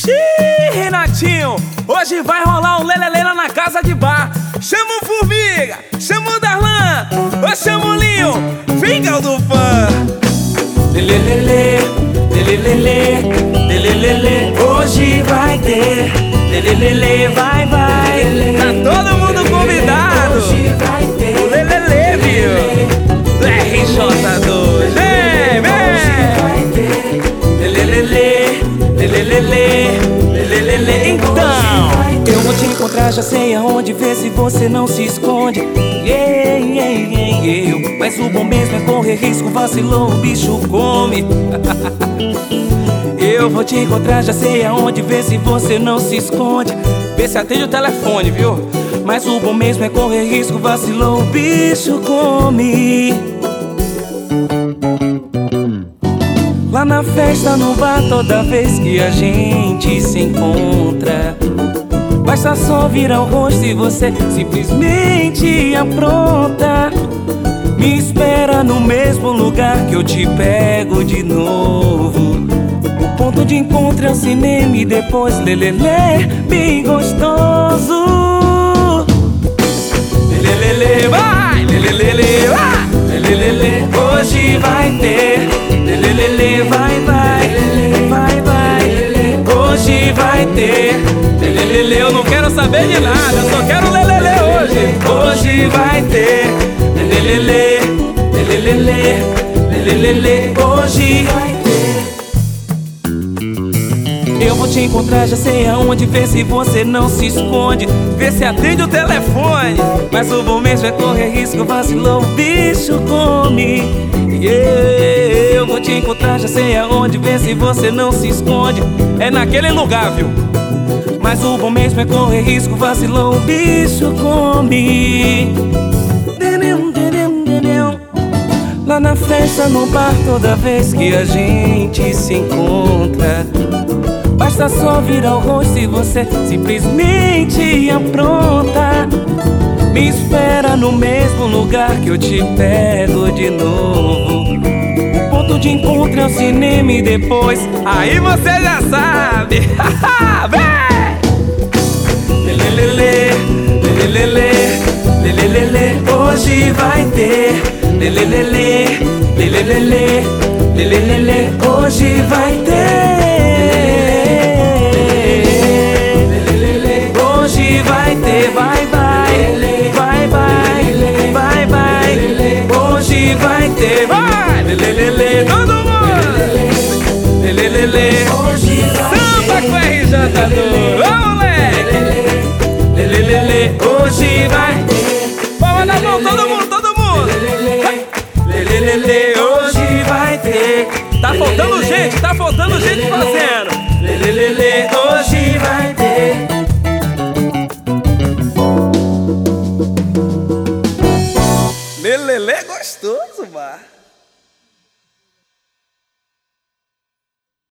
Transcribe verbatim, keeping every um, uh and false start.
Xiii, Renatinho, hoje vai rolar um lelele lá na casa de bar. Chama o Formiga, chama o Darlan, ô chama o Linho, vem do fã. Lelelele, lelelele, lelelele, hoje vai ter. Lelelele, vai, vai, tá todo mundo convidado. Hoje vai ter. O lelele, viu? Do R J dois, vem, vem. Lelelele, lelelele, lelelele. Então, eu vou te encontrar, já sei aonde, ver se você não se esconde. Yeah, yeah, yeah, yeah. Mas o bom mesmo é correr risco, vacilou, o bicho come. Eu vou te encontrar, já sei aonde, ver se você não se esconde. Vê se atende o telefone, viu? Mas o bom mesmo é correr risco, vacilou, o bicho come. Lá na festa, no bar, toda vez que a gente se encontra, basta só virar o rosto e você simplesmente apronta. Me espera no mesmo lugar que eu te pego de novo. O ponto de encontro é o cinema e depois lelele, bem gostoso. Lelele, vai, lelele, vai, lelele, hoje vai ter. Lelele, vai, vai, vai, vai, hoje vai ter. Lelele, eu não quero saber de nada, eu só quero lelele hoje. Hoje vai ter. Lelele, lelele, lelele, hoje vai ter. Eu vou te encontrar, já sei aonde, ver se você não se esconde. Vê se atende o telefone, mas o bom mesmo é correr risco, vacilou, o bicho come. Yeah, eu vou te encontrar, já sei aonde, ver se você não se esconde. É naquele lugar, viu? Mas o bom mesmo é correr risco, vacilou, o bicho come. Lá na festa, no bar, toda vez que a gente se encontra, basta só virar o rosto e você simplesmente apronta. Me espera no mesmo lugar que eu te pego de novo. O ponto de encontro é o cinema e depois, aí você já sabe. Vem! Lelelele, lelelele, lelelele, hoje vai ter. Lelelele, lelelele, lelelele, hoje vai ter. Lelelele, hoje vai ter, vai, vai, vai, vai, vai, vai, hoje vai ter, vai, lelelele, todo mundo. Lelelele, samba com R J dois, vamos, moleque. Lelelele, hoje vai ter. Palma na mão, todo mundo, todo mundo. Lelelele, hoje vai ter. Tá faltando gente, tá faltando gente fazendo. Lelelele, hoje vai ter. Lelele gostoso, bar.